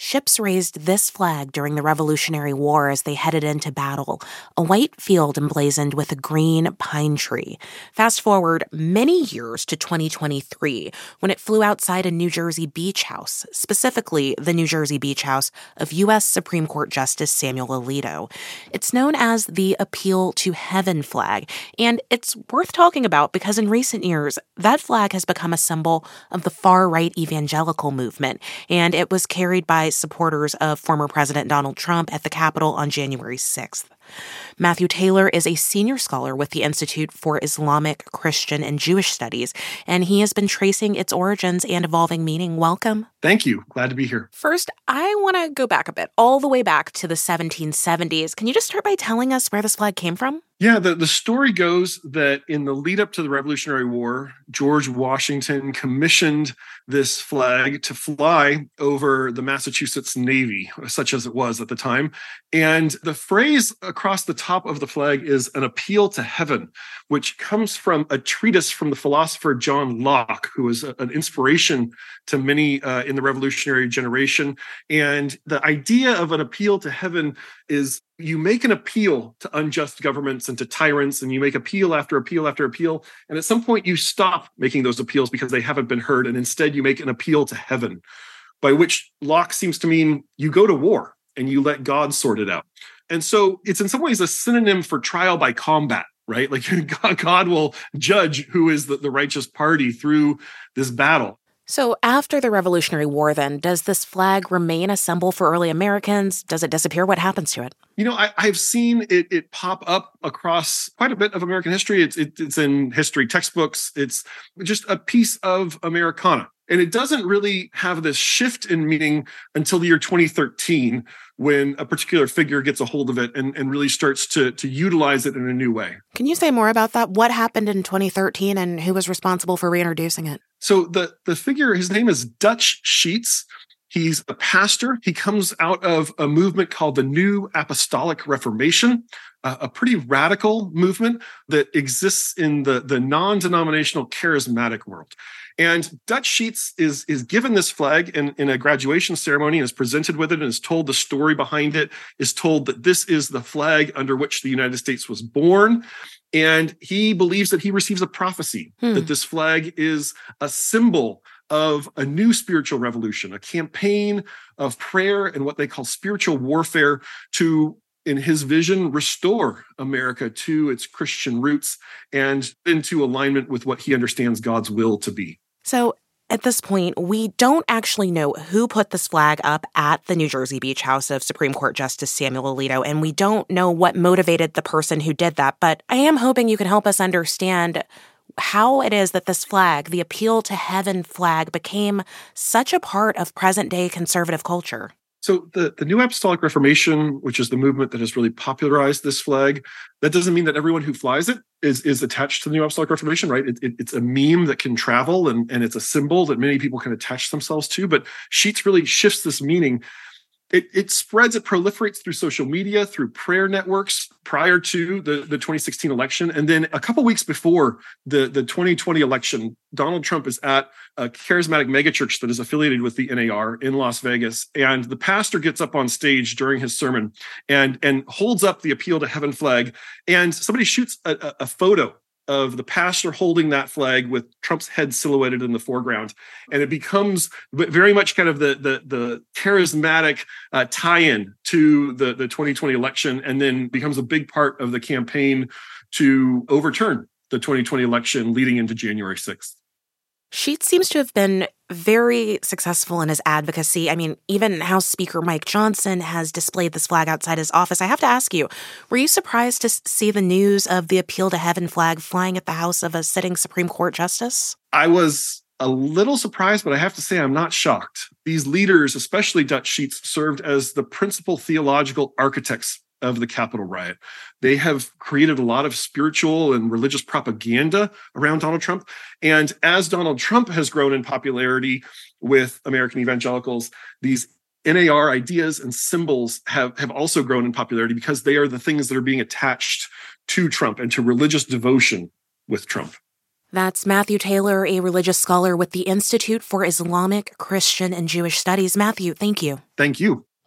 ships raised this flag during the Revolutionary War as they headed into battle, a white field emblazoned with a green pine tree. Fast forward many years to 2023, when it flew outside a New Jersey beach house, specifically the New Jersey beach house of U.S. Supreme Court Justice Samuel Alito. It's known as the Appeal to Heaven flag, and it's worth talking about because in recent years, that flag has become a symbol of the far-right evangelical movement, and it was carried by supporters of former President Donald Trump at the Capitol on January 6th. Matthew Taylor is a senior scholar with the Institute for Islamic, Christian, and Jewish Studies, and he has been tracing its origins and evolving meaning. Welcome. Thank you. Glad to be here. First, I want to go back a bit, all the way back to the 1770s. Can you just start by telling us where this flag came from? Yeah, the story goes that in the lead up to the Revolutionary War, George Washington commissioned this flag to fly over the Massachusetts Navy, such as it was at the time. And the phrase across the top of the flag is an appeal to heaven, which comes from a treatise from the philosopher John Locke, who was an inspiration to many in the revolutionary generation. And the idea of an appeal to heaven is you make an appeal to unjust governments and to tyrants, and you make appeal after appeal after appeal. And at some point, you stop making those appeals because they haven't been heard. And instead, you make an appeal to heaven, by which Locke seems to mean you go to war and you let God sort it out. And so it's in some ways a synonym for trial by combat, right? Like God will judge who is the righteous party through this battle. So after the Revolutionary War, then, does this flag remain a symbol for early Americans? Does it disappear? What happens to it? You know, I've seen it pop up across quite a bit of American history. It's in history textbooks. It's just a piece of Americana. And it doesn't really have this shift in meaning until the year 2013, when a particular figure gets a hold of it and really starts to utilize it in a new way. Can you say more about that? What happened in 2013 and who was responsible for reintroducing it? So the figure, his name is Dutch Sheets. He's a pastor. He comes out of a movement called the New Apostolic Reformation, a pretty radical movement that exists in the non-denominational charismatic world. And Dutch Sheets is given this flag in a graduation ceremony and is presented with it and is told the story behind it, is told that this is the flag under which the United States was born. And he believes that he receives a prophecy, that this flag is a symbol of a new spiritual revolution, a campaign of prayer and what they call spiritual warfare to, in his vision, restore America to its Christian roots and into alignment with what he understands God's will to be. So at this point, we don't actually know who put this flag up at the New Jersey beach house of Supreme Court Justice Samuel Alito, and we don't know what motivated the person who did that. But I am hoping you can help us understand how it is that this flag, the Appeal to Heaven flag, became such a part of present-day conservative culture. So the New Apostolic Reformation, which is the movement that has really popularized this flag, that doesn't mean that everyone who flies it is attached to the New Apostolic Reformation, right? It's a meme that can travel and it's a symbol that many people can attach themselves to. But Sheets really shifts this meaning. It spreads, it proliferates through social media, through prayer networks prior to the 2016 election. And then a couple weeks before the 2020 election, Donald Trump is at a charismatic megachurch that is affiliated with the NAR in Las Vegas. And the pastor gets up on stage during his sermon and holds up the Appeal to Heaven flag. And somebody shoots a photo of the pastor holding that flag with Trump's head silhouetted in the foreground. And it becomes very much kind of the charismatic tie-in to the 2020 election, and then becomes a big part of the campaign to overturn the 2020 election leading into January 6th. Sheets seems to have been very successful in his advocacy. I mean, even House Speaker Mike Johnson has displayed this flag outside his office. I have to ask you, were you surprised to see the news of the Appeal to Heaven flag flying at the house of a sitting Supreme Court justice? I was a little surprised, but I have to say I'm not shocked. These leaders, especially Dutch Sheets, served as the principal theological architects of the Capitol riot. They have created a lot of spiritual and religious propaganda around Donald Trump. And as Donald Trump has grown in popularity with American evangelicals, these NAR ideas and symbols have also grown in popularity because they are the things that are being attached to Trump and to religious devotion with Trump. That's Matthew Taylor, a religious scholar with the Institute for Islamic, Christian, and Jewish Studies. Matthew, thank you. Thank you.